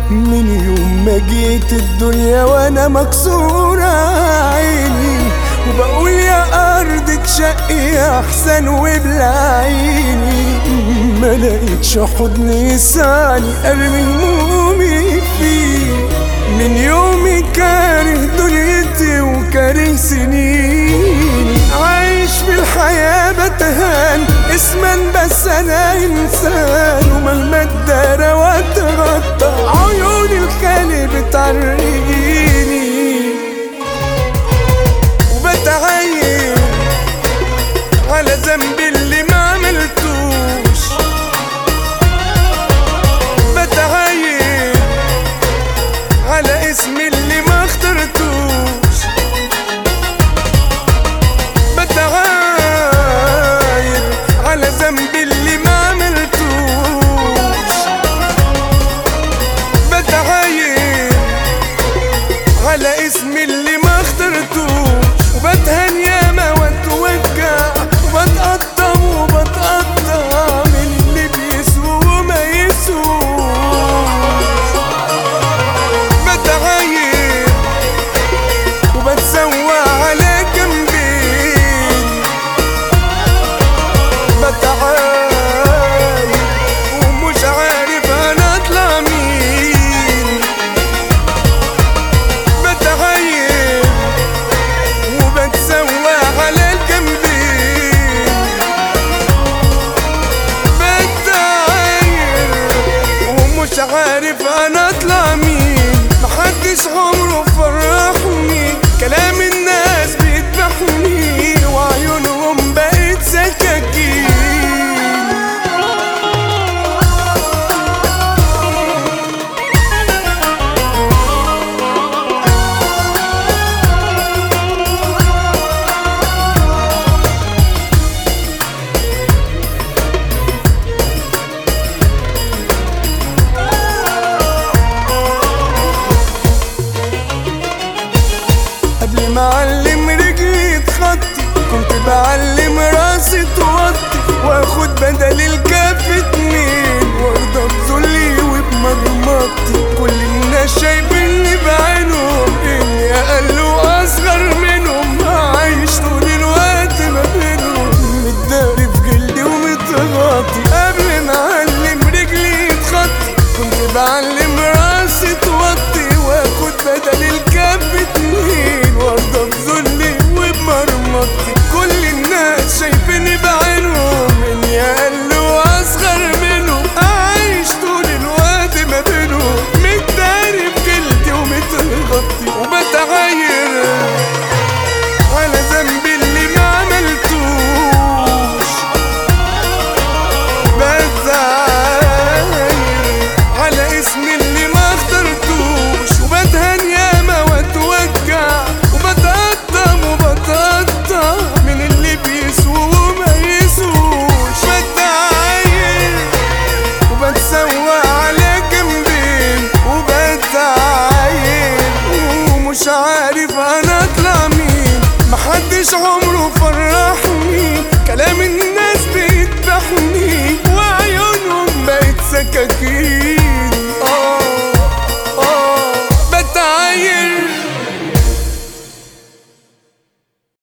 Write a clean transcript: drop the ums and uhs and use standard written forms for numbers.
من يوم ما جيت الدنيا وانا مكسورة عيني، وبقول يا ارض تشقي احسن وبلعيني. ما لقيتش حضن يسعني ارمي همومي فيه، من يومي كاره دنيتي وكاره سنيني. عايش في الحياة بتهان اسما بس انا انسان، ومهما اتدارى واتغطى عيون الخالق بتعرقيني. وبتعين على ذنبي اللي ما عملتوش، بتعين على اسمي اللي ما اخترتوش، بتعاير على ذنبي اللي ما عملتوش، بتعاير على اسمي اللي ما اخترتوش. وبتهان ياما واتوجع وبتقطم وبتقطع من اللي بيسوى وما يسوش، بتعاير وبتسوى على جنبين، بتعاير ومش عارف انا اطلع مين، بتعاير وبتسوى على الجنبين، بتعاير ومش عارف انا اطلع مين. محدش عمره فرحني، كلام الناس بيذبحني وعيونهم بقت سكاكين. قبل ما اعلم رجلي تخطي كنت بعلم راسي توطي، واخد بدل الكف اتنين وارضى بذلي وبمرمطتي. كل الناس شايفيني بعينهم اني اقل واصغر منهم، عايش طول الوقت ما بينهم متداري في جلدي ومتغطي. قبل ما اعلم رجلي تخطي كنت بعلم